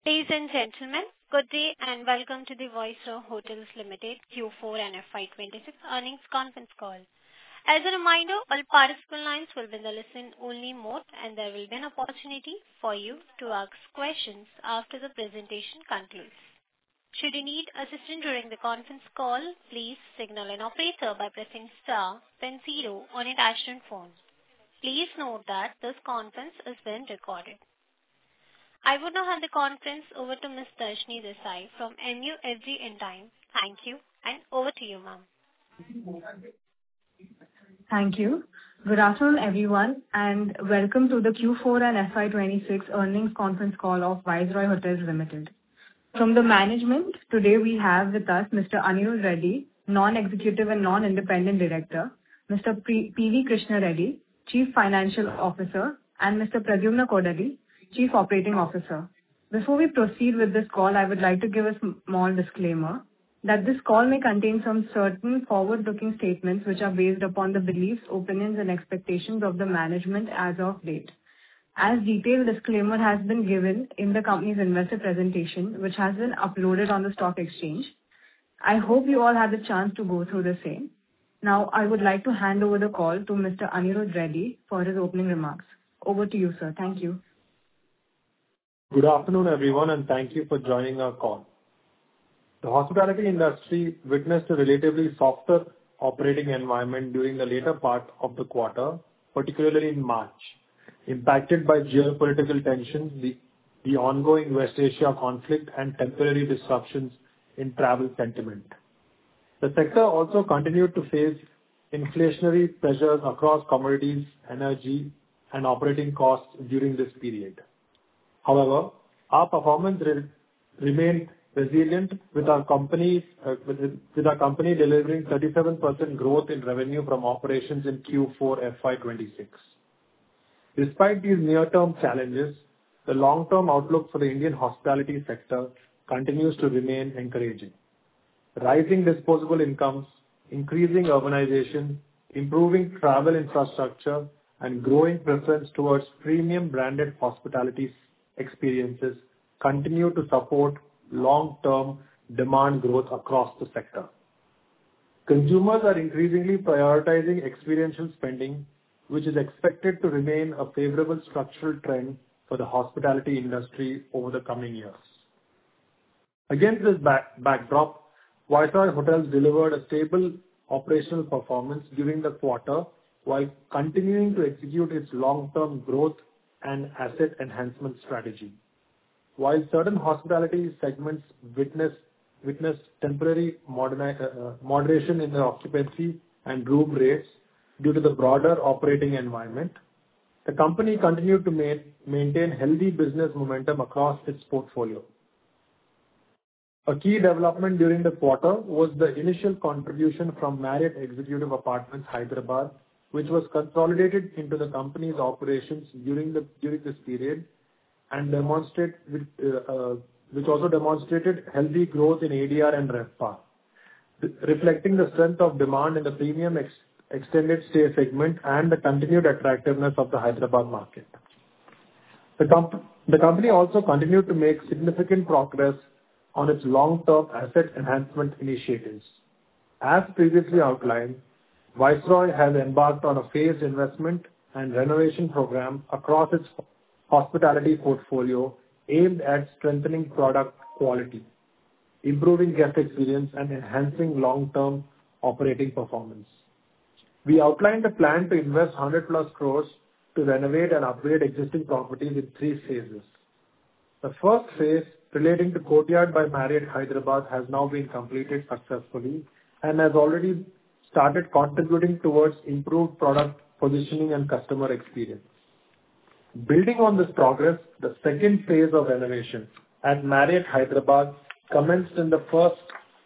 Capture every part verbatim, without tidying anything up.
Ladies and gentlemen, good day and welcome to the Viceroy Hotels Limited Q four and F Y twenty-six earnings conference call. As a reminder, all participant lines will be in the listen-only mode, and there will be an opportunity for you to ask questions after the presentation concludes. Should you need assistance during the conference call, please signal an operator by pressing star then zero on your touchtone phone. Please note that this conference is being recorded. I would now hand the conference over to Miz Darshini Desai from M U F G Intime. Thank you, and over to you, ma'am. Thank you. Good afternoon, everyone, and welcome to the Q four and F Y twenty-six earnings conference call of Viceroy Hotels Limited. From the management, today we have with us Mister Anirudh Reddy, Non-Executive and Non-Independent Director, Mister P V Krishna Reddy, Chief Financial Officer, and Mister Pradyumna Kodali, Chief Operating Officer. Before we proceed with this call, I would like to give a small disclaimer that this call may contain some certain forward-looking statements which are based upon the beliefs, opinions, and expectations of the management as of date. As detailed disclaimer has been given in the company's investor presentation, which has been uploaded on the stock exchange. I hope you all had the chance to go through the same. Now, I would like to hand over the call to Mister Anirudh Reddy for his opening remarks. Over to you, sir. Thank you. Good afternoon, everyone, and thank you for joining our call. The hospitality industry witnessed a relatively softer operating environment during the later part of the quarter, particularly in March, impacted by geopolitical tensions, the, the ongoing West Asia conflict, and temporary disruptions in travel sentiment. The sector also continued to face inflationary pressures across commodities, energy, and operating costs during this period. However, our performance re- remained resilient, with our company uh, with, with our company delivering thirty-seven percent growth in revenue from operations in Q four F Y twenty-six. Despite these near-term challenges, the long-term outlook for the Indian hospitality sector continues to remain encouraging. Rising disposable incomes, increasing urbanization, improving travel infrastructure, and growing preference towards premium branded hospitality experiences continue to support long-term demand growth across the sector. Consumers are increasingly prioritizing experiential spending, which is expected to remain a favorable structural trend for the hospitality industry over the coming years. Against this back- backdrop, Viceroy Hotels delivered a stable operational performance during the quarter while continuing to execute its long-term growth and asset enhancement strategy. While certain hospitality segments witnessed witnessed temporary moderni- uh, moderation in their occupancy and room rates due to the broader operating environment, the company continued to ma- maintain healthy business momentum across its portfolio. A key development during the quarter was the initial contribution from Marriott Executive Apartments, Hyderabad, which was consolidated into the company's operations during the during this period, and demonstrate uh, uh, which also demonstrated healthy growth in A D R and RevPAR, reflecting the strength of demand in the premium ex- extended stay segment and the continued attractiveness of the Hyderabad market. The, comp- the company also continued to make significant progress on its long-term asset enhancement initiatives. As previously outlined, Viceroy has embarked on a phased investment and renovation program across its hospitality portfolio aimed at strengthening product quality, improving guest experience, and enhancing long-term operating performance. We outlined a plan to invest one hundred plus crores to renovate and upgrade existing properties in three phases. The first phase, relating to Courtyard by Marriott Hyderabad, has now been completed successfully and has already started contributing towards improved product positioning and customer experience. Building on this progress, the second phase of renovation at Marriott Hyderabad commenced in the first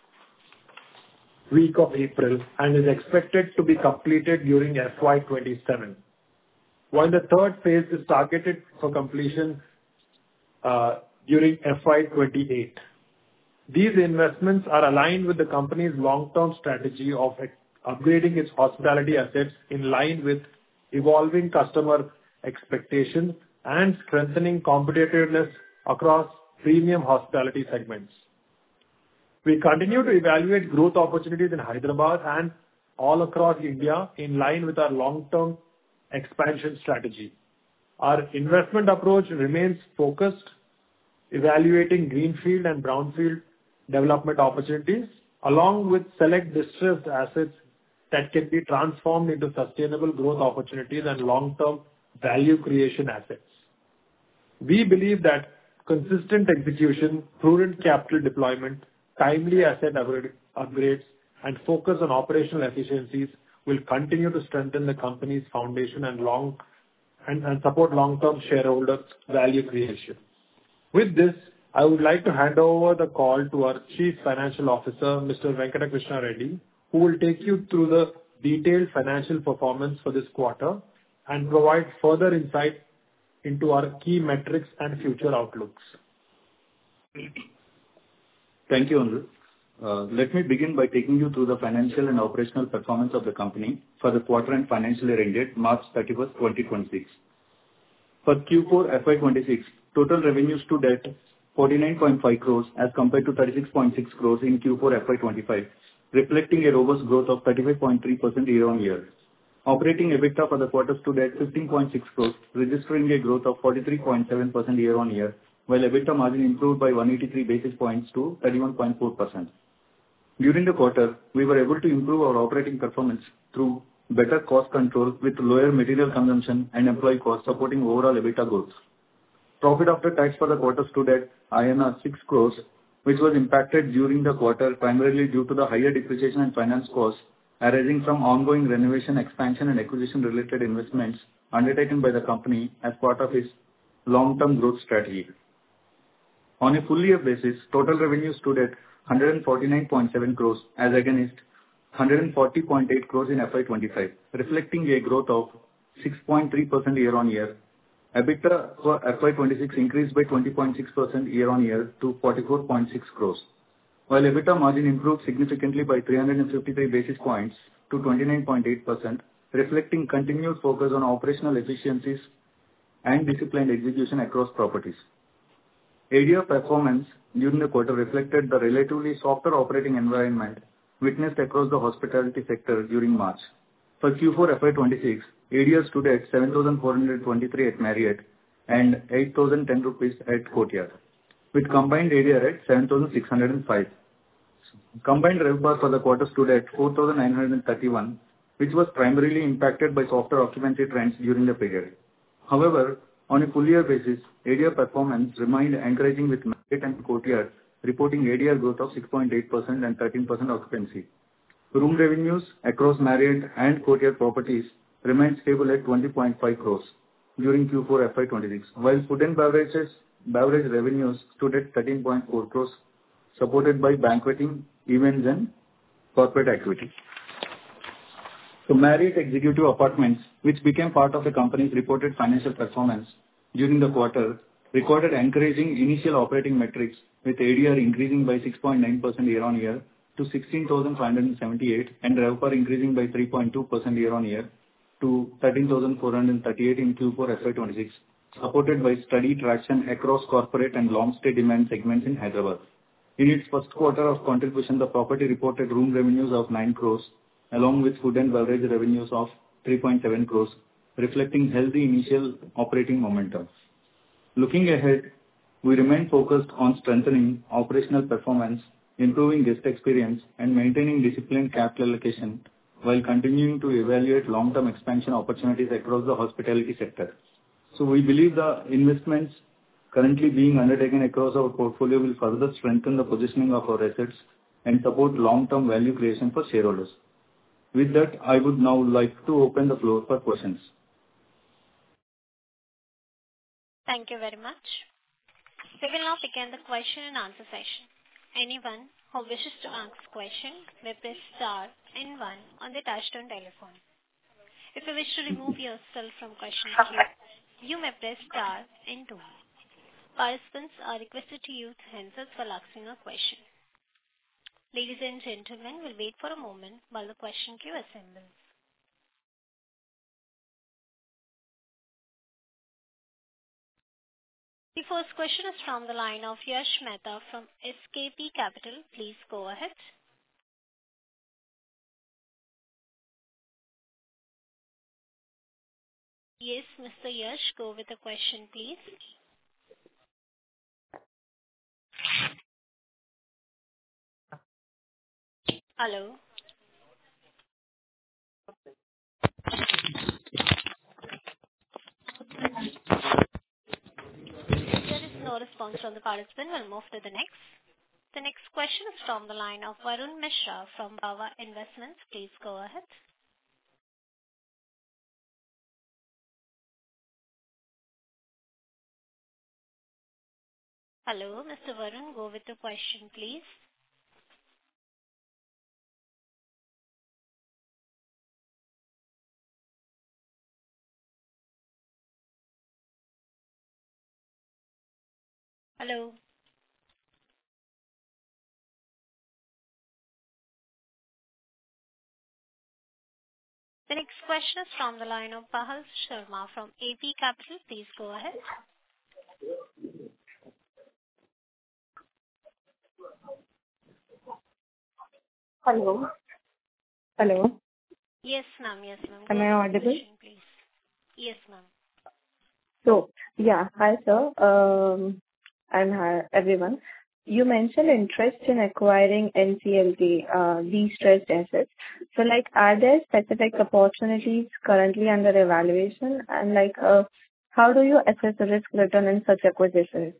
week of April and is expected to be completed during F Y twenty-seven, while the third phase is targeted for completion uh, during F Y twenty-eight. These investments are aligned with the company's long-term strategy of upgrading its hospitality assets in line with evolving customer expectations and strengthening competitiveness across premium hospitality segments. We continue to evaluate growth opportunities in Hyderabad and all across India in line with our long-term expansion strategy. Our investment approach remains focused, evaluating greenfield and brownfield development opportunities, along with select distressed assets that can be transformed into sustainable growth opportunities and long-term value creation assets. We believe that consistent execution, prudent capital deployment, timely asset upgrades, and focus on operational efficiencies will continue to strengthen the company's foundation and long and, and support long-term shareholder value creation. With this, I would like to hand over the call to our Chief Financial Officer, Mister Venkata Krishna Reddy, who will take you through the detailed financial performance for this quarter and provide further insight into our key metrics and future outlooks. Thank you, Anirudh. Uh, let me begin by taking you through the financial and operational performance of the company for the quarter and financial year ended March thirty-first, twenty twenty-six. For Q four F Y twenty-six, total revenues stood at forty-nine point five crores as compared to thirty-six point six crores in Q four F Y twenty-five, reflecting a robust growth of thirty-five point three percent year-on-year. Operating EBITDA for the quarter stood at fifteen point six crores, registering a growth of forty-three point seven percent year-on-year, while EBITDA margin improved by one hundred eighty-three basis points to thirty-one point four percent. During the quarter, we were able to improve our operating performance through better cost control with lower material consumption and employee costs supporting overall EBITDA growth. Profit after tax for the quarter stood at I N R six crores, which was impacted during the quarter primarily due to the higher depreciation and finance costs arising from ongoing renovation, expansion, and acquisition-related investments undertaken by the company as part of its long-term growth strategy. On a full-year basis, total revenue stood at one hundred forty-nine point seven crores as against one hundred forty point eight crores in F Y twenty-five, reflecting a growth of six point three percent year-on-year. EBITDA for F Y twenty-six increased by twenty point six percent year-on-year to forty-four point six crores, while EBITDA margin improved significantly by three hundred fifty-three basis points to twenty-nine point eight percent, reflecting continued focus on operational efficiencies and disciplined execution across properties. A D R performance during the quarter reflected the relatively softer operating environment witnessed across the hospitality sector during March. For Q four F Y twenty-six, A D R stood at seven thousand four hundred twenty-three at Marriott and eight thousand ten rupees at Courtyard, with combined A D R at seven thousand six hundred five. Combined RevPAR for the quarter stood at four thousand nine hundred thirty-one, which was primarily impacted by softer occupancy trends during the period. However, on a full year basis, A D R performance remained encouraging with Marriott and Courtyard reporting A D R growth of six point eight percent and thirteen percent occupancy. Room revenues across Marriott and Courtyard properties remained stable at twenty point five crores during Q four F Y twenty-six, while food and beverages beverage revenues stood at thirteen point four crores, supported by banqueting, events, and corporate activity. So Marriott Executive Apartments, which became part of the company's reported financial performance during the quarter, recorded encouraging initial operating metrics with A D R increasing by six point nine percent year-on-year to sixteen thousand five hundred seventy-eight and RevPAR increasing by three point two percent year-on-year to thirteen thousand four hundred thirty-eight in Q four F Y twenty-six, supported by steady traction across corporate and long-stay demand segments in Hyderabad. In its first quarter of contribution, the property reported room revenues of nine crores, along with food and beverage revenues of three point seven crores, reflecting healthy initial operating momentum. Looking ahead, we remain focused on strengthening operational performance, improving guest experience, and maintaining disciplined capital allocation while continuing to evaluate long-term expansion opportunities across the hospitality sector. So we believe the investments currently being undertaken across our portfolio will further strengthen the positioning of our assets and support long-term value creation for shareholders. With that, I would now like to open the floor for questions. Thank you very much. We will now begin the question and answer session. Anyone who wishes to ask a question may press star and one on the touchtone telephone. If you wish to remove yourself from question queue, you may press star and two. Participants are requested to use handsets while asking a question. Ladies and gentlemen, we'll wait for a moment while the question queue assembles. The The first question is from the line of Yash Mehta from S K P Capital. Please go ahead. Yes, Mister Yash, go with the question, please. Hello. There is no response from the participant. We'll move to the next. The next question is from the line of Varun Mishra from Bava Investments. Please go ahead. Hello, Mister Varun, go with the question, please. Hello. The next question is from the line of Bahal Sharma from A P Capital. Please go ahead. Hello. Hello. Yes, ma'am. Yes, ma'am. Am Go I with the audible? question, please. Yes, ma'am. So, yeah. Hi, sir. Um, and hi, everyone. You mentioned interest in acquiring N C L T, uh, distressed assets. So, like, are there specific opportunities currently under evaluation? And, like, uh, how do you assess the risk return in such acquisitions?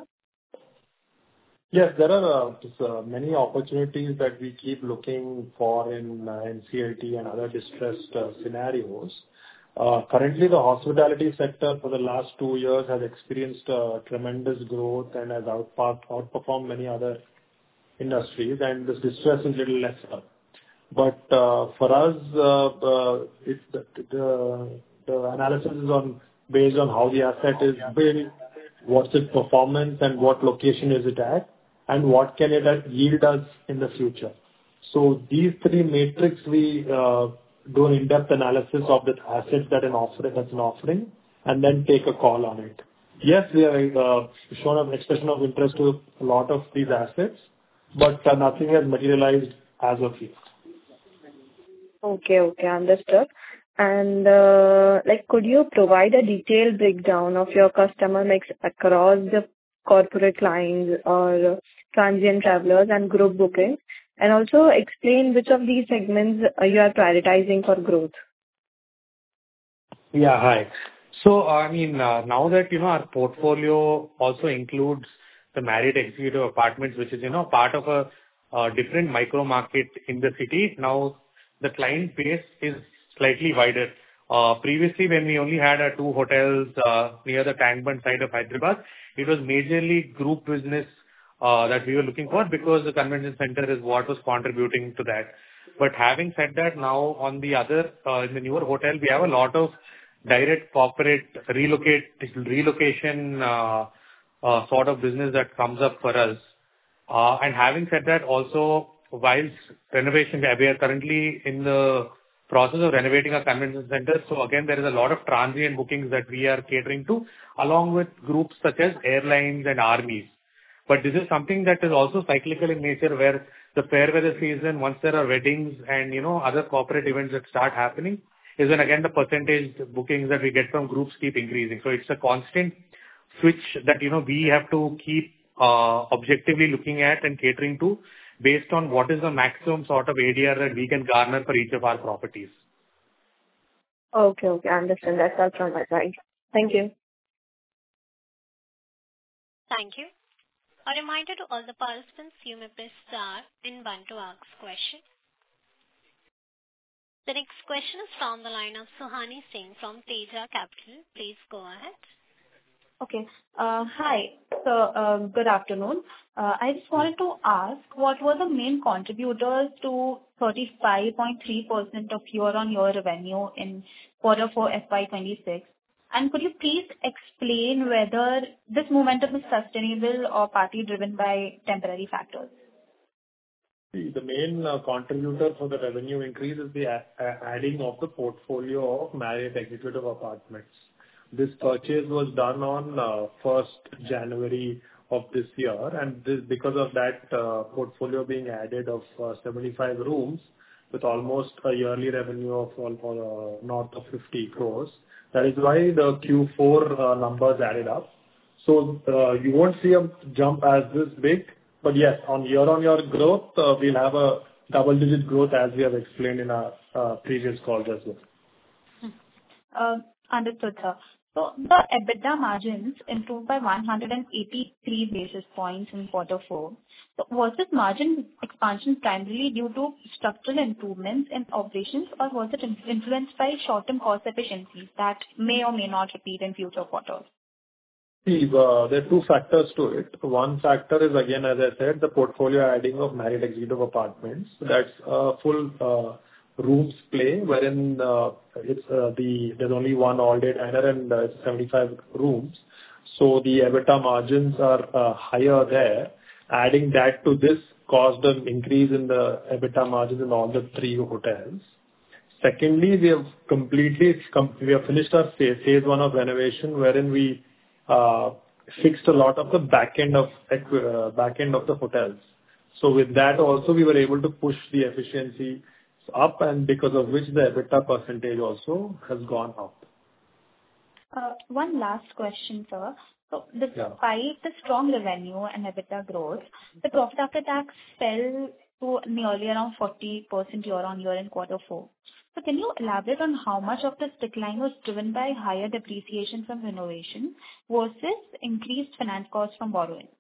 Yes, there are uh, just, uh, many opportunities that we keep looking for in uh, N C L T and other distressed uh, scenarios. Uh, Currently, the hospitality sector for the last two years has experienced uh, tremendous growth and has outpa- outperformed many other industries, and this distress is little lesser. But uh, for us, uh, uh, it's the the the analysis is on based on how the asset is built, what's its performance, and what location is it at, and what can it uh, yield us in the future. So these three matrix, we uh, do an in-depth analysis of the assets that an offer that's an offering, and then take a call on it. Yes, we have uh, shown an expression of interest to a lot of these assets, but uh, nothing has materialized as of yet. Okay, okay, understood. And, uh, like, could you provide a detailed breakdown of your customer mix across the corporate clients or transient travelers and group bookings? And also explain which of these segments uh, you are prioritizing for growth. Yeah, hi. So, I mean, uh, now that, you know, our portfolio also includes the Marriott Executive Apartments, which is, you know, part of a uh, different micro market in the city. Now, the client base is slightly wider. Uh, Previously, when we only had uh, two hotels uh, near the Tank Bund side of Hyderabad, it was majorly group business uh, that we were looking for because the convention center is what was contributing to that. But having said that, now on the other, uh, in the newer hotel, we have a lot of direct corporate relocate relocation uh, uh, sort of business that comes up for us. Uh, And having said that, also, whilst renovation, we are currently in the process of renovating our convention center. So again, there is a lot of transient bookings that we are catering to, along with groups such as airlines and armies. But this is something that is also cyclical in nature, where the fair weather season, once there are weddings and, you know, other corporate events that start happening, is when again the percentage bookings that we get from groups keep increasing. So it's a constant switch that, you know, we have to keep uh, objectively looking at and catering to based on what is the maximum sort of A D R that we can garner for each of our properties. Okay, okay, I understand. That's all from my side. Thank you. Thank you. A reminder to all the participants, you may press star and one to ask question. The next question is from the line of Suhani Singh from Teja Capital. Please go ahead. Okay. Uh, Hi. So, uh, good afternoon. Uh, I just wanted to ask, what were the main contributors to thirty-five point three percent of year-on-year revenue in quarter four F Y twenty-six? And could you please explain whether this momentum is sustainable or partly driven by temporary factors? See, the main uh, contributor for the revenue increase is the a- a- adding of the portfolio of Marriott Executive Apartments. This purchase was done on uh, first January of this year, and this, because of that uh, portfolio being added of uh, seventy-five rooms with almost a yearly revenue of uh, north of fifty crores. That is why the Q four uh, numbers added up. So uh, you won't see a jump as this big, but yes, on year-on-year growth, uh, we'll have a double-digit growth as we have explained in our uh, previous calls as well. Uh, Understood, sir. So the EBITDA margins improved by one hundred eighty-three basis points in quarter four. So was this margin expansion primarily due to structural improvements in operations, or was it in- influenced by short-term cost efficiencies that may or may not repeat in future quarters? See, uh, there are two factors to it. One factor is, again, as I said, the portfolio adding of Marriott Executive Apartments. That's a full uh, rooms play, wherein uh, it's uh, the there's only one all-day diner and uh, it's seventy-five rooms. So the EBITDA margins are uh, higher there. Adding that to this caused an increase in the EBITDA margins in all the three hotels. Secondly, we have completely com- we have finished our phase, phase one of renovation, wherein we uh, fixed a lot of the back end of uh, back end of the hotels. So with that also, we were able to push the efficiency up, and because of which the EBITDA percentage also has gone up. Uh, One last question, sir. So Yeah. despite the strong revenue and EBITDA growth, the profit after tax fell to nearly around forty percent year-on-year in quarter four. So can you elaborate on how much of this decline was driven by higher depreciation from renovation versus increased finance costs from borrowing?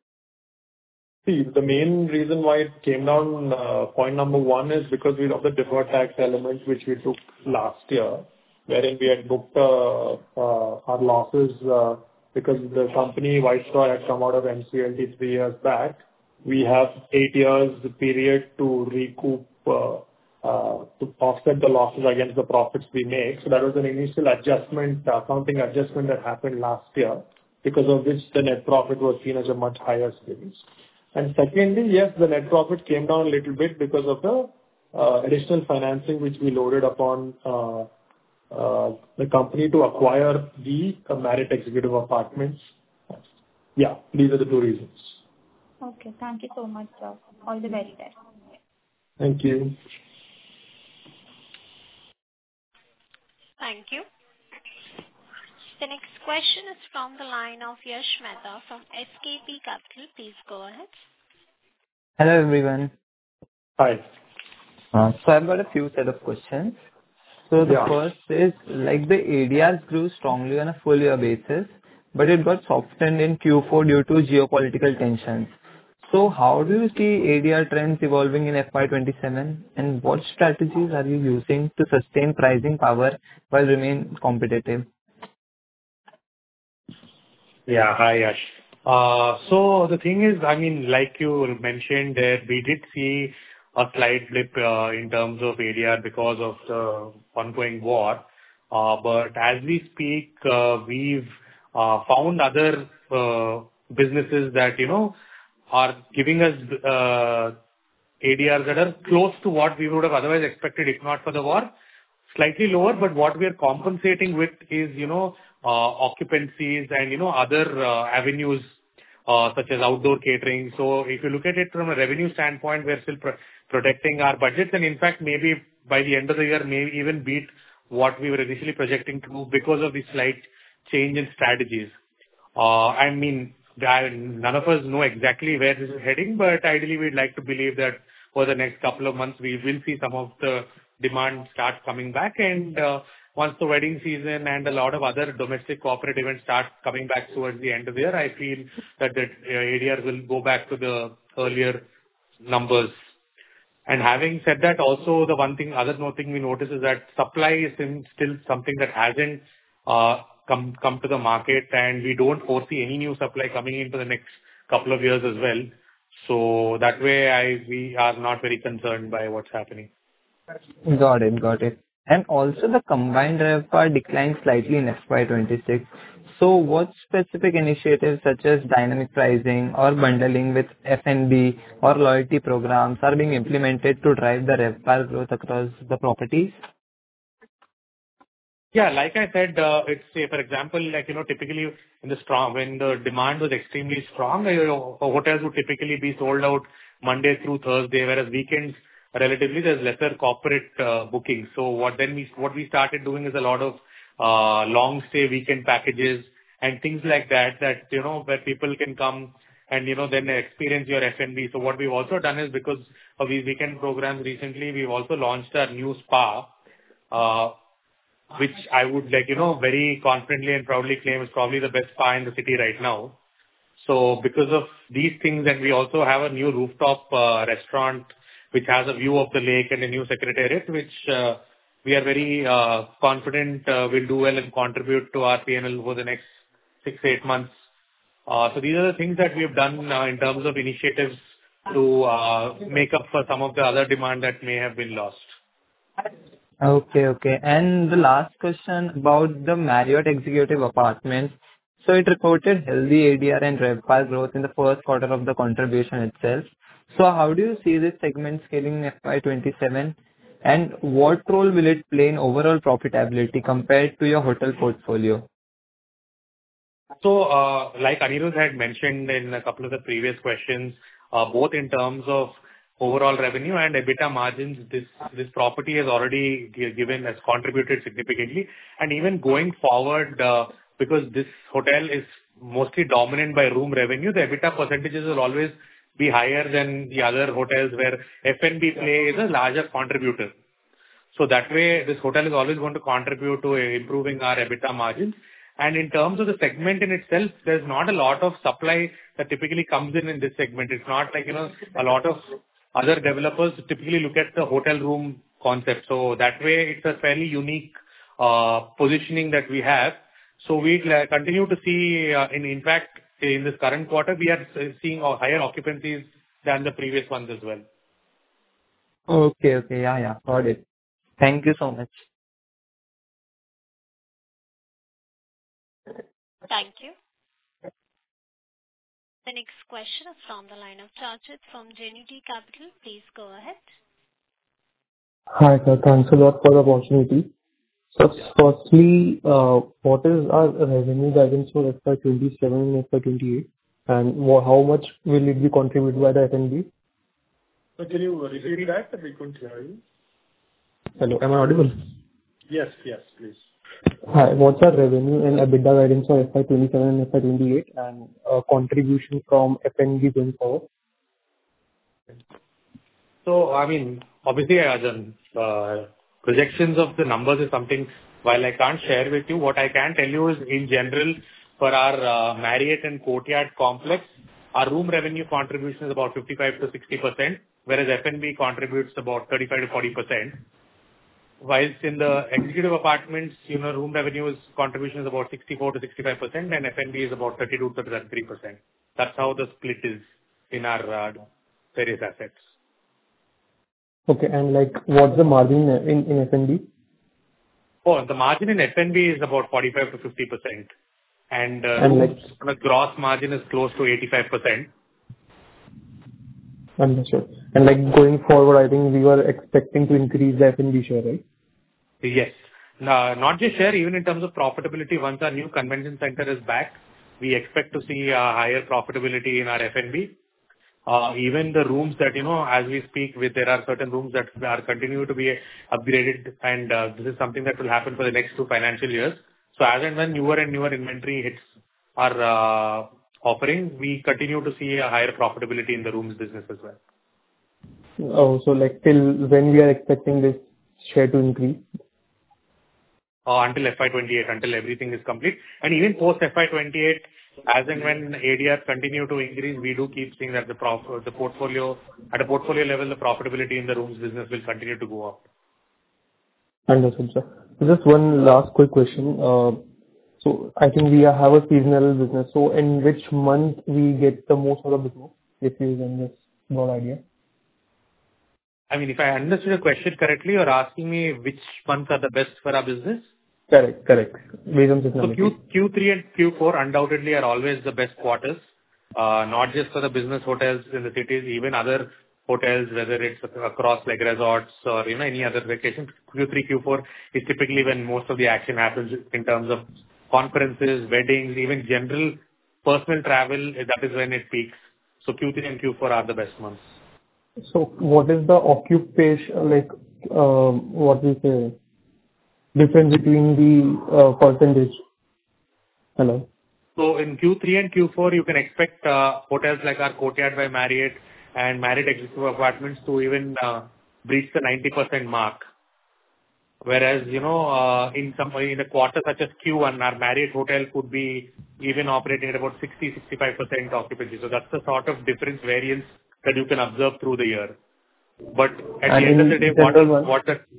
See, the main reason why it came down, uh, point number one is because we of the deferred tax elements which we took last year, wherein we had booked uh, uh, our losses uh, because the company Viceroy had come out of N C L T three years back. We have eight years period to recoup, uh, uh, to offset the losses against the profits we make. So that was an initial adjustment, accounting adjustment that happened last year, because of which the net profit was seen as a much higher scale. And secondly, yes, the net profit came down a little bit because of the uh, additional financing which we loaded upon uh, uh, the company to acquire the uh, Marriott Executive Apartments. Yeah, these are the two reasons. Okay, thank you so much, sir. All the very best. Thank you. Thank you. The next question is from the line of Yash Mehta from S K P Capital. Please go ahead. Hello, everyone. Hi. Uh, So I've got a few set of questions. So the Yeah. first is, like, the A D Rs grew strongly on a full year basis, but it got softened in Q four due to geopolitical tensions. So how do you see A D R trends evolving in F Y twenty-seven, and what strategies are you using to sustain pricing power while remain competitive? Yeah. Hi, Yash. Uh, So the thing is, I mean, like you mentioned there, we did see a slight blip uh, in terms of A D R because of the ongoing war. Uh, But as we speak, uh, we've uh, found other uh, businesses that, you know, are giving us uh, A D Rs that are close to what we would have otherwise expected if not for the war. Slightly lower, but what we are compensating with is, you know, uh, occupancies and, you know, other uh, avenues, uh, such as outdoor catering. So if you look at it from a revenue standpoint, we're still pro- protecting our budgets, and in fact, maybe by the end of the year, maybe even beat what we were initially projecting to because of the slight change in strategies. Uh, I mean, I- none of us know exactly where this is heading, but ideally, we'd like to believe that for the next couple of months, we will see some of the demand start coming back. And uh, once the wedding season and a lot of other domestic corporate events start coming back towards the end of the year, I feel that the uh, A D R will go back to the earlier numbers. And having said that, also the one thing, other no thing we notice is that supply is in, still something that hasn't uh, come come to the market, and we don't foresee any new supply coming into the next couple of years as well. So that way, I we are not very concerned by what's happening. Got it. Got it. And also the combined RevPAR declined slightly in F Y twenty-six. So what specific initiatives such as dynamic pricing or bundling with F and B or loyalty programs are being implemented to drive the RevPAR growth across the properties? Yeah, like I said, uh, it's say for example, like you know, typically in the strong when the demand was extremely strong, uh, you know, hotels would typically be sold out Monday through Thursday, whereas weekends relatively there's lesser corporate uh, bookings. So what then we what we started doing is a lot of uh, long stay weekend packages and things like that. That you know where people can come and you know then experience your F and B. So what we've also done is because of these weekend programs recently, we've also launched our new spa. Uh, which I would like, you know, very confidently and proudly claim is probably the best spa in the city right now. So because of these things, and we also have a new rooftop uh, restaurant which has a view of the lake and a new secretariat, which uh, we are very uh, confident uh, will do well and contribute to our P and L over the next six, eight months. Uh, so these are the things that we have done uh, in terms of initiatives to uh, make up for some of the other demand that may have been lost. Okay, okay. And the last question about the Marriott Executive Apartments. So it reported healthy A D R and RevPAR growth in the first quarter of the contribution itself. So how do you see this segment scaling in F Y twenty-seven? And what role will it play in overall profitability compared to your hotel portfolio? So, uh like Anirudh had mentioned in a couple of the previous questions, uh both in terms of overall revenue and EBITDA margins, this this property has already gi- given, has contributed significantly. And even going forward, uh because this hotel is mostly dominant by room revenue, the EBITDA percentages will always be higher than the other hotels where F and B play is a larger contributor. So that way, this hotel is always going to contribute to uh, improving our EBITDA margins. And in terms of the segment in itself, there's not a lot of supply that typically comes in in this segment. It's not like, you know, a lot of other developers typically look at the hotel room concept. So that way, it's a fairly unique uh, positioning that we have. So we continue to see, uh, in in fact, in this current quarter, we are uh, seeing uh, higher occupancies than the previous ones as well. Okay, okay. Yeah, yeah. Got it. Thank you so much. Thank you. The next question is from the line of Chachit from Genuity Capital. Please go ahead. Hi, sir. Thanks a lot for the opportunity. So firstly, uh, what is our revenue guidance for F Y twenty-seven and F Y twenty-eight, and wha- how much will it be contributed by the F and B? So can you repeat that? We couldn't hear you. Hello, am I audible? Yes, yes, please. Hi, what's our revenue and EBITDA guidance for F Y twenty-seven and F Y twenty-eight, and uh, contribution from F and B going forward? So, I mean, obviously, uh, the uh, projections of the numbers is something, while I can't share with you, what I can tell you is, in general, for our uh, Marriott and Courtyard complex, our room revenue contribution is about fifty-five to sixty percent, whereas F and B contributes about thirty-five to forty percent. Whilst in the executive apartments, you know, room revenue's contribution is about sixty-four to sixty-five percent, and F and B is about thirty-two to thirty-three percent. That's how the split is in our uh, various assets. Okay, and like, what's the margin in in F and B? Oh, the margin in F and B is about forty-five to fifty percent, and uh, And like- rooms, the gross margin is close to eighty-five percent. Understood. And like, going forward, I think we were expecting to increase the F and B share, right? Yes. No, not just share, even in terms of profitability, once our new convention center is back, we expect to see a higher profitability in our F and B. Uh, even the rooms that, you know, as we speak with, there are certain rooms that are continue to be upgraded, and uh, this is something that will happen for the next two financial years. So as and when newer and newer inventory hits our uh, offering, we continue to see a higher profitability in the rooms business as well. Oh, so like, till when we are expecting this share to increase? Uh, until F Y twenty-eight, until everything is complete. And even post F Y twenty-eight, as and when A D R continue to increase, we do keep seeing that the prof- the portfolio, at a portfolio level, the profitability in the rooms business will continue to go up. Understood, sir. Just one last quick question. Uh, So I think we have a seasonal business. So in which month we get the most of the business, if you can just broad idea? I mean, if I understood your question correctly, you're asking me which months are the best for our business? Correct, correct. Based on So seasonality. Q, Q3 and Q four undoubtedly are always the best quarters, uh, not just for the business hotels in the cities, even other hotels, whether it's across like resorts or, you know, any other vacation. Q three, Q four is typically when most of the action happens in terms of conferences, weddings, even general personal travel. That is when it peaks. So Q three and Q four are the best months. So what is the occupation, like, uh, what we say, difference between the uh, percentage? Hello? So in Q three and Q four, you can expect uh, hotels like our Courtyard by Marriott and Marriott Executive Apartments to even uh, breach the ninety percent mark. Whereas, you know, uh, in some in a quarter such as Q one, our Marriott hotel could be even operating at about sixty to sixty-five percent occupancy. So that's the sort of difference variance that you can observe through the year. But at And the end of in the day, what general is one? what the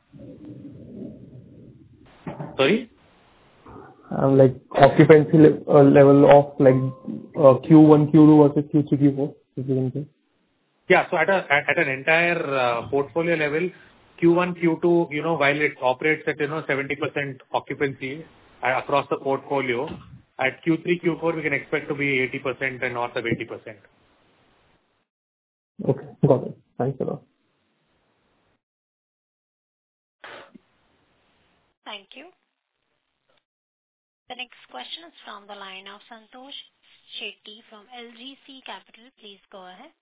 sorry? Um, like occupancy le- uh, level of like uh, Q one, Q two versus Q three, Q four, if you can say. Yeah. So at a at at an entire uh, portfolio level, Q one, Q two, you know, while it operates at, you know, seventy percent occupancy uh, across the portfolio, at Q three, Q four, we can expect to be eighty percent and north of eighty percent. Okay, got it. Thanks a lot. Thank you. The next question is from the line of Santosh Shetty from L G C Capital. Please go ahead.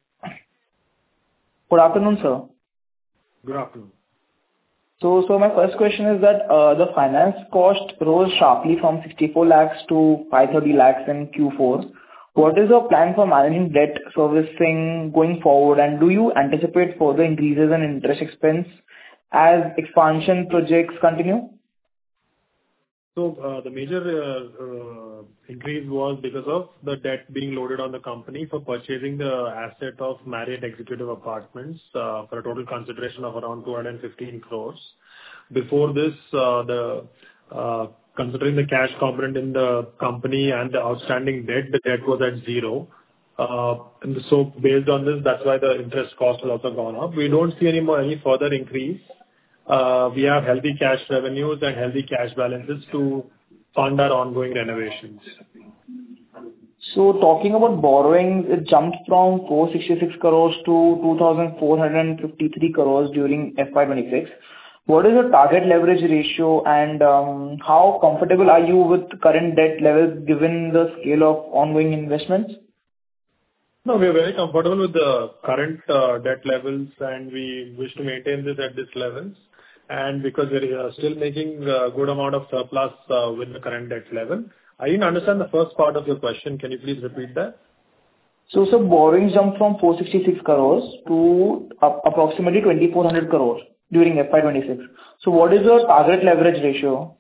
Good afternoon, sir. Good afternoon. So, so my first question is that uh, the finance cost rose sharply from sixty-four lakhs to five hundred thirty lakhs in Q four. What is your plan for managing debt servicing going forward, and do you anticipate further increases in interest expense as expansion projects continue? So uh, the major uh, uh, increase was because of the debt being loaded on the company for purchasing the asset of Marriott Executive Apartments uh, for a total consideration of around two hundred fifteen crores. Before this, uh, the uh, considering the cash component in the company and the outstanding debt, the debt was at zero. Uh, and so based on this, that's why the interest cost has also gone up. We don't see any more any further increase. Uh, we have healthy cash revenues and healthy cash balances to fund our ongoing renovations. So talking about borrowings, it jumped from four hundred sixty-six crores to two thousand four hundred fifty-three crores during F Y twenty-six. What is your target leverage ratio, and um, how comfortable are you with current debt levels given the scale of ongoing investments? No, we are very comfortable with the current uh, debt levels, and we wish to maintain this at these levels. And because we are still making a good amount of surplus uh, with the current debt level. I didn't understand the first part of your question. Can you please repeat that? So, so borrowings jumped from four hundred sixty-six crores to uh, approximately twenty-four hundred crores during F Y twenty-six. So what is your target leverage ratio?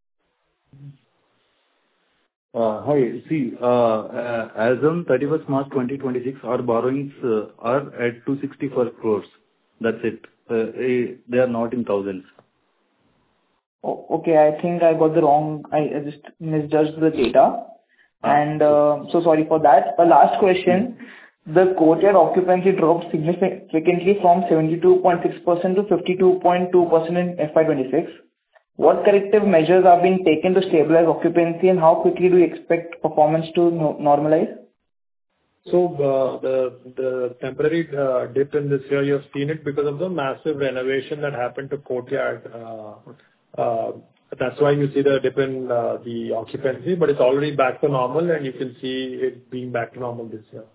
Uh, Hi. See, uh, uh, as on thirty-first March twenty twenty-six, our borrowings uh, are at two hundred sixty-four crores. That's it. Uh, eh, They are not in thousands. Oh, okay, I think I got the wrong, I I just misjudged the data. And uh, so sorry for that. A last question. The Courtyard occupancy dropped significantly from seventy-two point six percent to fifty-two point two percent in F Y twenty-six. What corrective measures are being taken to stabilize occupancy, and how quickly do you expect performance to no- normalize? So uh, the the temporary uh, dip in this year, you have seen it because of the massive renovation that happened to Courtyard. Uh, uh, That's why you see the dip in uh, the occupancy, but it's already back to normal, and you can see it being back to normal this year.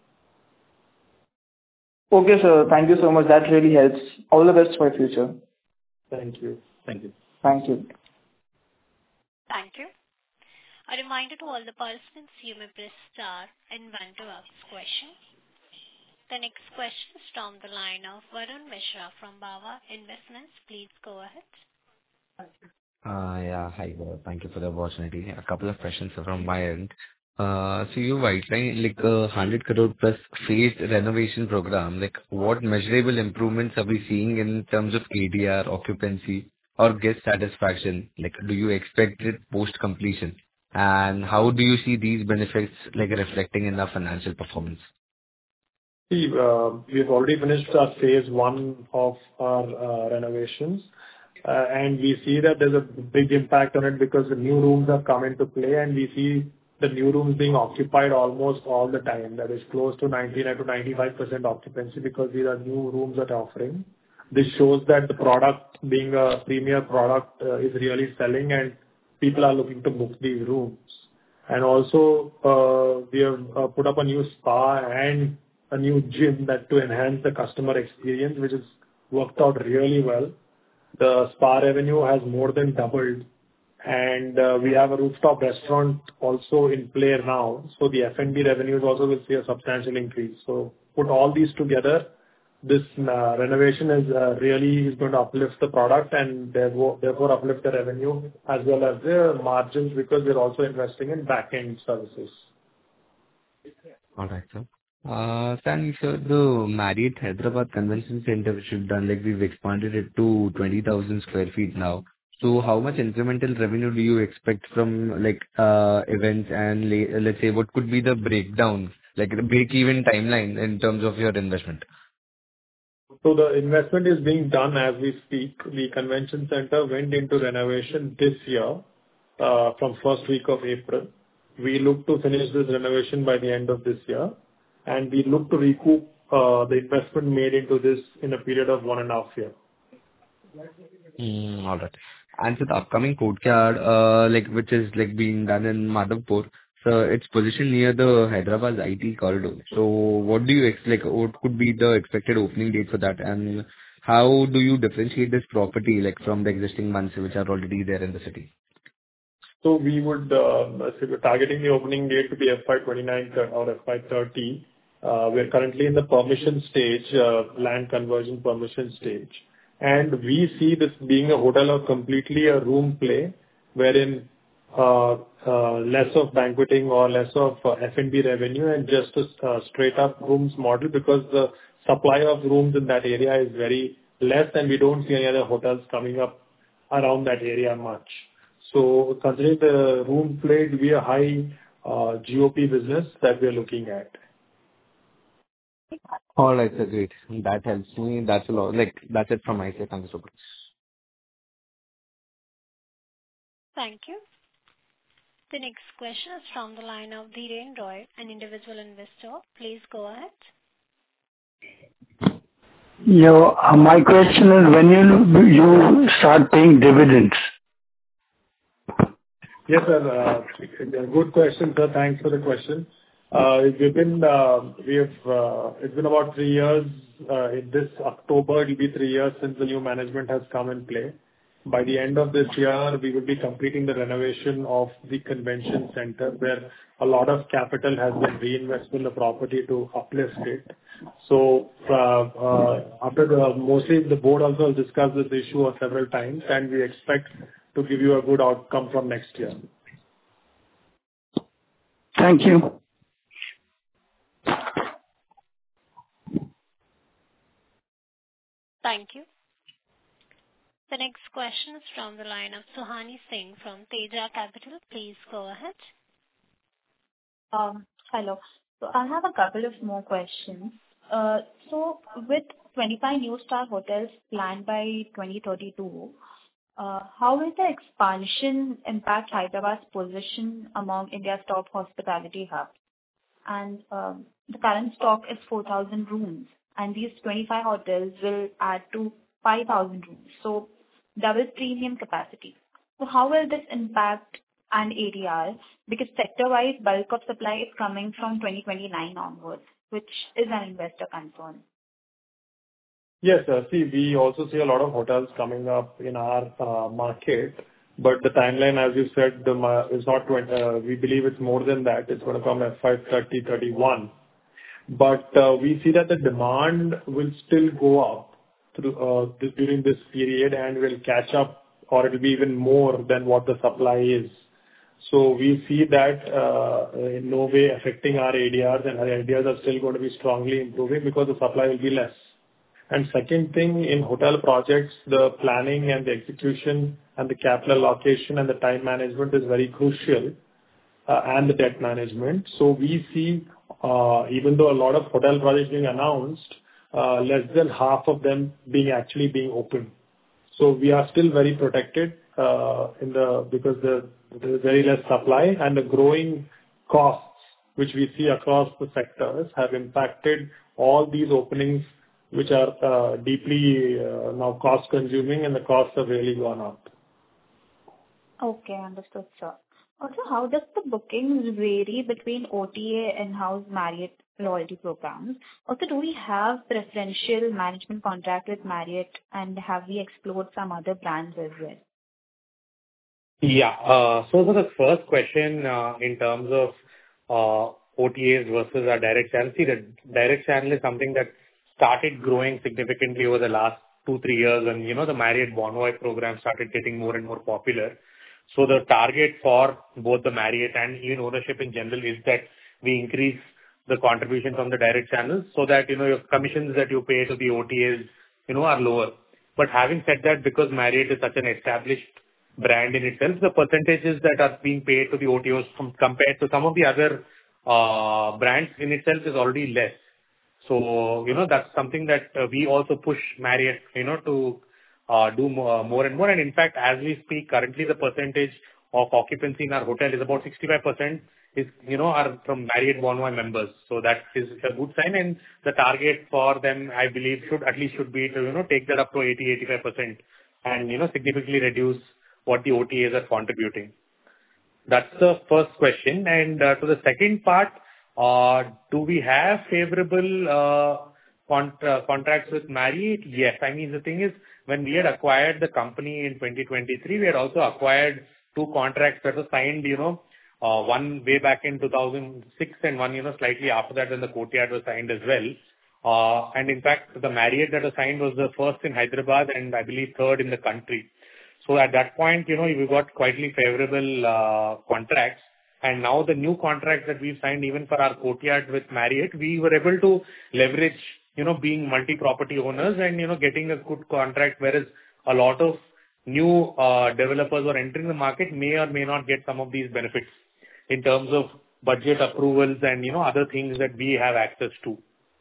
Okay, sir. Thank you so much. That really helps. All the best for your future. Thank you. Thank you. Thank you. Thank you. A reminder to all the participants, you may press star and one to ask question. The next question is from the line of Varun Mishra from Bava Investments. Please go ahead. Uh, Yeah. Hi, uh, thank you for the opportunity. A couple of questions from my end. Uh, So you outlined like a one hundred crore plus phased renovation program. Like, what measurable improvements are we seeing in terms of A D R, occupancy, or guest satisfaction? Like, do you expect it post-completion? And how do you see these benefits, like, reflecting in the financial performance? See, uh, we've already finished our phase one of our uh, renovations, uh, and we see that there's a big impact on it because the new rooms have come into play, and we see the new rooms being occupied almost all the time. That is close to ninety-nine to ninety-five percent occupancy because these are new rooms that are offering. This shows that the product, being a premier product, uh, is really selling and people are looking to book these rooms. And also, uh, we have uh, put up a new spa and a new gym that to enhance the customer experience, which has worked out really well. The spa revenue has more than doubled, and uh, we have a rooftop restaurant also in play now. So the F and B revenues also will see a substantial increase. So put all these together, this uh, renovation is uh, really is going to uplift the product and therefore, therefore uplift the revenue as well as the margins because we're also investing in back-end services. All right, sir. Uh, Stan, sir, the Marriott Hyderabad Convention Center which you've done, like we've expanded it to twenty thousand square feet now. So how much incremental revenue do you expect from like uh, events and la- let's say what could be the breakdown, like the break-even timeline in terms of your investment? So the investment is being done as we speak. The convention center went into renovation this year uh, from first week of April. We look to finish this renovation by the end of this year, and we look to recoup uh, the investment made into this in a period of one and a half year. Mm, all right. And so the upcoming courtyard, uh, like which is like being done in Madhavpur, so it's positioned near the Hyderabad I T corridor. So what do you ex- like? What could be the expected opening date for that? And how do you differentiate this property like from the existing ones which are already there in the city? So we would, uh, so we're targeting the opening date to be F Y twenty-nine or F Y thirty. Uh, We're currently in the permission stage, uh, land conversion permission stage. And we see this being a hotel of completely a room play, wherein uh, uh, less of banqueting or less of uh, F and B revenue and just a uh, straight up rooms model because the supply of rooms in that area is very less and we don't see any other hotels coming up around that area much. So considering the room play to be a high uh, G O P business that we are looking at. All right, sir, great. That helps me. That's a lot. Like that's it from my side. Thank you so much. Thank you. The next question is from the line of Dhiren Roy, an individual investor. Please go ahead. Yo, uh, my question is when you you start paying dividends? Yes, sir. uh, Good question, sir. Thanks for the question. Uh, We've been, uh, we have, uh, it's been about three years. uh, In this October, it'll be three years since the new management has come in play. By the end of this year, we will be completing the renovation of the convention center, where a lot of capital has been reinvested in the property to uplift it. So, uh, uh, after the, mostly the board also has discussed this issue several times, and we expect to give you a good outcome from next year. Thank you. Thank you. The next question is from the line of Suhani Singh from Teja Capital. Please go ahead. Um, Hello. So I have a couple of more questions. Uh, So with twenty-five new star hotels planned by twenty thirty-two, uh, how will the expansion impact Hyderabad's position among India's top hospitality hubs? And um, the current stock is four thousand rooms, and these twenty-five hotels will add to five thousand rooms, so double premium capacity. So how will this impact an A D R? Because sector-wise, bulk of supply is coming from twenty twenty-nine onwards, which is an investor concern. Yes, sir. See, we also see a lot of hotels coming up in our uh, market, but the timeline, as you said, the ma- is not twenty. uh, We believe it's more than that. It's going to come F Y thirty, thirty-one. But uh, we see that the demand will still go up through uh, this- during this period and will catch up, or it will be even more than what the supply is. So we see that uh, in no way affecting our A D Rs, and our A D Rs are still going to be strongly improving because the supply will be less. And second thing, in hotel projects, the planning and the execution and the capital allocation and the time management is very crucial, uh, and the debt management. So we see, uh, even though a lot of hotel projects being announced, uh, less than half of them being actually being opened. So we are still very protected uh, in the because the there is very less supply and the growing costs, which we see across the sectors, have impacted all these openings, which are uh, deeply uh, now cost-consuming, and the costs have really gone up. Okay, understood, sir. Also, how does the bookings vary between O T A and in-house Marriott loyalty programs? Also, do we have preferential management contract with Marriott, and have we explored some other brands as well? Yeah. Uh, so for the first question, uh, in terms of uh, O T As versus our direct channel, see, the direct channel is something that started growing significantly over the last two, three years, and you know the Marriott Bonvoy program started getting more and more popular. So the target for both the Marriott and even ownership in general is that we increase the contribution from the direct channels so that, you know, your commissions that you pay to the O T As, you know, are lower. But having said that, because Marriott is such an established brand in itself, the percentages that are being paid to the O T Os from, compared to some of the other uh, brands in itself is already less. So, you know, that's something that uh, we also push Marriott, you know, to Uh, do more, more and more. And in fact, as we speak, currently the percentage of occupancy in our hotel is about sixty-five percent is, you know, are from Marriott Bonvoy members. So that is a good sign. And the target for them, I believe, should at least should be to, you know, take that up to eighty, eighty-five percent and, you know, significantly reduce what the O T As are contributing. That's the first question. And uh, to the second part, uh, do we have favorable uh, Contra- contracts with Marriott? Yes. I mean, the thing is, when we had acquired the company in twenty twenty-three, we had also acquired two contracts that were signed, you know, uh, one way back in two thousand six and one, you know, slightly after that when the Courtyard was signed as well. Uh, and in fact, the Marriott that was signed was the first in Hyderabad and I believe third in the country. So at that point, you know, we got quite favorable uh, contracts. And now the new contract that we've signed even for our Courtyard with Marriott, we were able to leverage, you know, being multi-property owners and, you know, getting a good contract, whereas a lot of new uh, developers who are entering the market may or may not get some of these benefits in terms of budget approvals and, you know, other things that we have access to.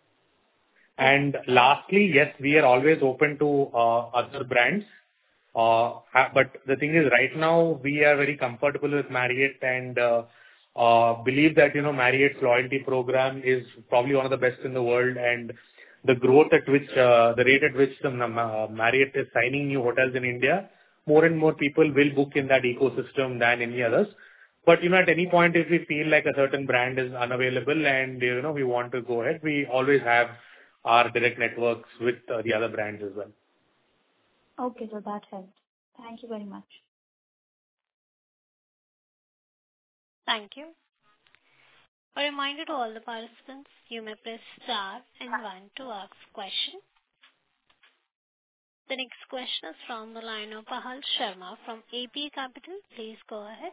And lastly, yes, we are always open to uh, other brands. Uh, but the thing is, right now, we are very comfortable with Marriott and uh, uh, believe that, you know, Marriott's loyalty program is probably one of the best in the world, and the growth at which, uh, the rate at which the uh, Marriott is signing new hotels in India, more and more people will book in that ecosystem than any others. But, you know, at any point, if we feel like a certain brand is unavailable and, you know, we want to go ahead, we always have our direct networks with uh, the other brands as well. Okay, so that helped. Thank you very much. Thank you. A reminder to all the participants, you may press star and one to ask question. The next question is from the line of Pahal Sharma from A P Capital. Please go ahead.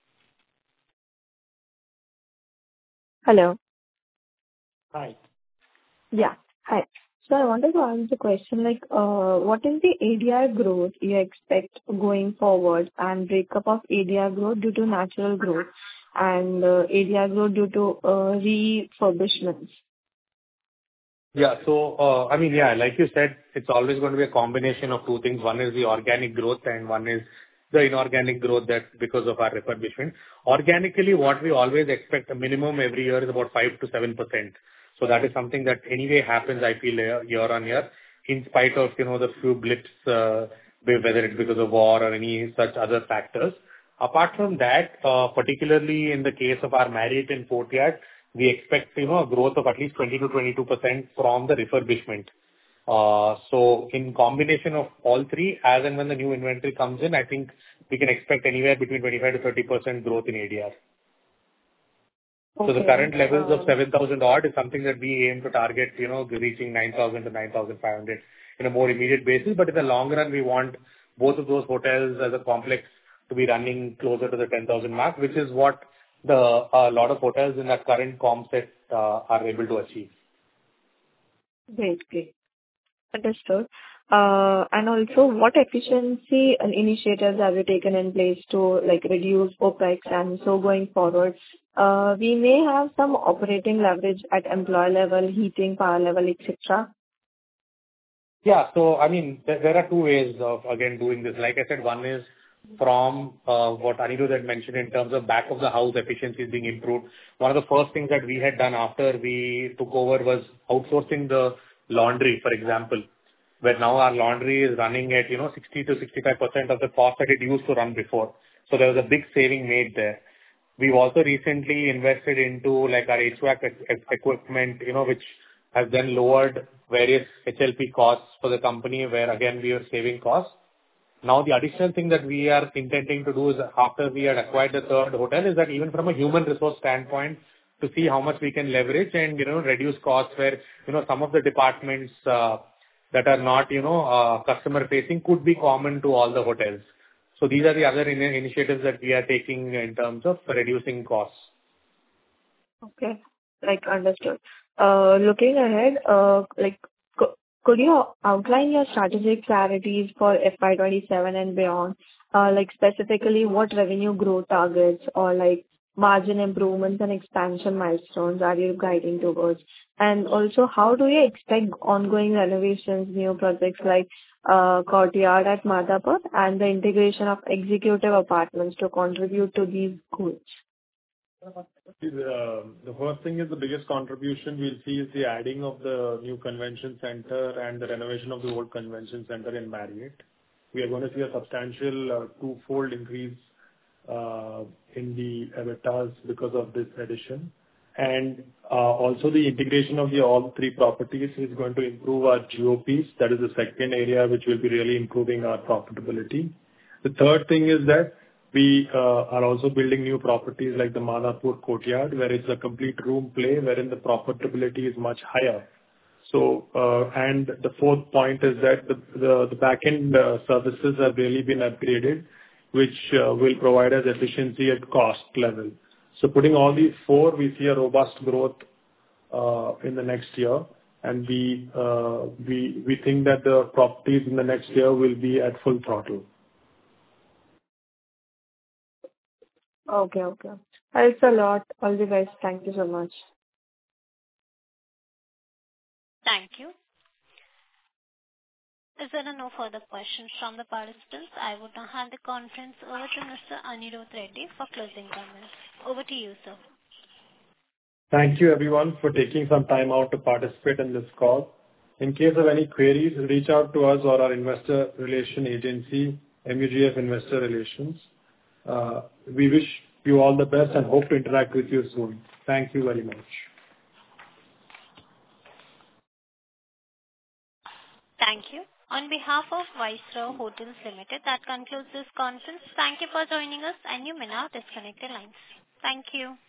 Hello. Hi. Yeah. Hi. So I wanted to ask the question, like, uh, what is the A D R growth you expect going forward, and breakup of A D R growth due to natural growth and uh, A D R growth due to uh, refurbishments? Yeah. So, uh, I mean, yeah, like you said, it's always going to be a combination of two things. One is the organic growth and one is the inorganic growth that because of our refurbishment. Organically, what we always expect a minimum every year is about five to seven percent. So that is something that anyway happens, I feel, year on year, in spite of, you know, the few blips, uh, whether it's because of war or any such other factors. Apart from that, uh, particularly in the case of our Marriott and Courtyard, we expect, you know, a growth of at least twenty to twenty-two percent from the refurbishment. Uh, so in combination of all three, as and when the new inventory comes in, I think we can expect anywhere between twenty-five to thirty percent growth in A D R. Okay. So the current levels of seven thousand odd is something that we aim to target, you know, reaching nine thousand to nine thousand five hundred in a more immediate basis. But in the long run, we want both of those hotels as a complex to be running closer to the ten thousand mark, which is what the a lot of hotels in that current comp set uh, are able to achieve. Great, great. Understood. Uh, and also, what efficiency and initiatives have you taken in place to like reduce OPEX, and so going forward, uh, we may have some operating leverage at employee level, heating, power level, et cetera? Yeah. So, I mean, there, there are two ways of, again, doing this. Like I said, one is from uh, what Anirudh had mentioned in terms of back of the house efficiencies being improved. One of the first things that we had done after we took over was outsourcing the laundry, for example, where now our laundry is running at, you know, sixty to sixty-five percent of the cost that it used to run before. So there was a big saving made there. We've also recently invested into like our H V A C e- e- equipment, you know, which has then lowered various H L P costs for the company, where again we are saving costs. Now, the additional thing that we are intending to do is after we had acquired the third hotel is that even from a human resource standpoint, to see how much we can leverage and, you know, reduce costs where, you know, some of the departments uh, that are not, you know, uh, customer facing could be common to all the hotels. So these are the other in- initiatives that we are taking in terms of reducing costs. Okay. Like, understood. Uh, Looking ahead, uh, like, co- could you outline your strategic priorities for F Y twenty-seven and beyond? Uh, Like, specifically, what revenue growth targets or, like, margin improvements and expansion milestones are you guiding towards? And also, how do you expect ongoing renovations, new projects like uh, Courtyard at Madhapur and the integration of executive apartments to contribute to these goals? See, The the first thing is the biggest contribution we'll see is the adding of the new convention center and the renovation of the old convention center in Marriott. We are going to see a substantial uh, twofold increase uh, in the EBITDAs because of this addition. And uh, also the integration of the all three properties is going to improve our G O Ps. That is the second area which will be really improving our profitability. The third thing is that we uh, are also building new properties like the Madhapur Courtyard, where it's a complete room play, wherein the profitability is much higher. So, uh, and the fourth point is that the the the back-end uh, services have really been upgraded, which uh, will provide us efficiency at cost level. So putting all these four, we see a robust growth uh, in the next year, and we uh, we we think that the properties in the next year will be at full throttle. Okay, okay. Thanks a lot. All the best. Thank you so much. Thank you. Is there are no further questions from the participants? I would now hand the conference over to Mister Anirudh Reddy for closing comments. Over to you, sir. Thank you, everyone, for taking some time out to participate in this call. In case of any queries, reach out to us or our investor relation agency, M U G F Investor Relations. Uh, We wish you all the best and hope to interact with you soon. Thank you very much. Thank you. On behalf of Viceroy Hotels Limited, that concludes this conference. Thank you for joining us, and you may now disconnect your lines. Thank you.